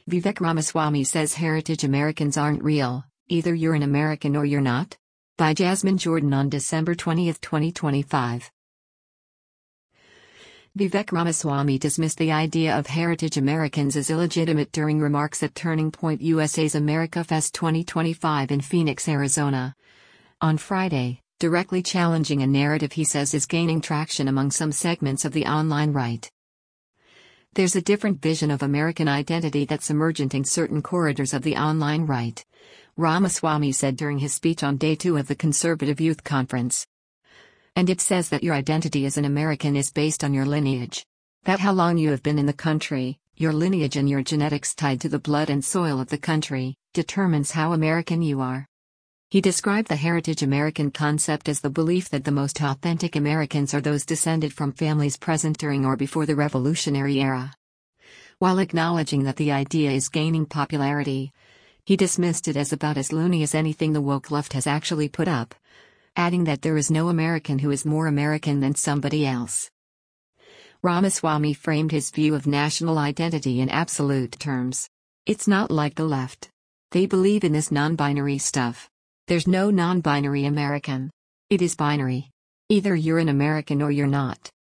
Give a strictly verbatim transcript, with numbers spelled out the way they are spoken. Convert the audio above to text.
Vivek Ramaswamy says heritage Americans aren't real, either you're an American or you're not. By Jasmine Jordan on December twentieth, twenty twenty-five. Vivek Ramaswamy dismissed the idea of heritage Americans as illegitimate during remarks at Turning Point U S A's America Fest twenty twenty-five in Phoenix, Arizona. On Friday, directly challenging a narrative he says is gaining traction among some segments of the online right. There's a different vision of American identity that's emergent in certain corridors of the online right, Ramaswamy said during his speech on day two of the Conservative Youth Conference. And it says that your identity as an American is based on your lineage. That how long you have been in the country, your lineage and your genetics tied to the blood and soil of the country, determines how American you are. He described the heritage American concept as the belief that the most authentic Americans are those descended from families present during or before the Revolutionary Era. While acknowledging that the idea is gaining popularity, he dismissed it as about as loony as anything the woke left has actually put up, adding that there is no American who is more American than somebody else. Ramaswamy framed his view of national identity in absolute terms. It's not like the left. They believe in this non-binary stuff. There's no non-binary American. It is binary. Either you're an American or you're not.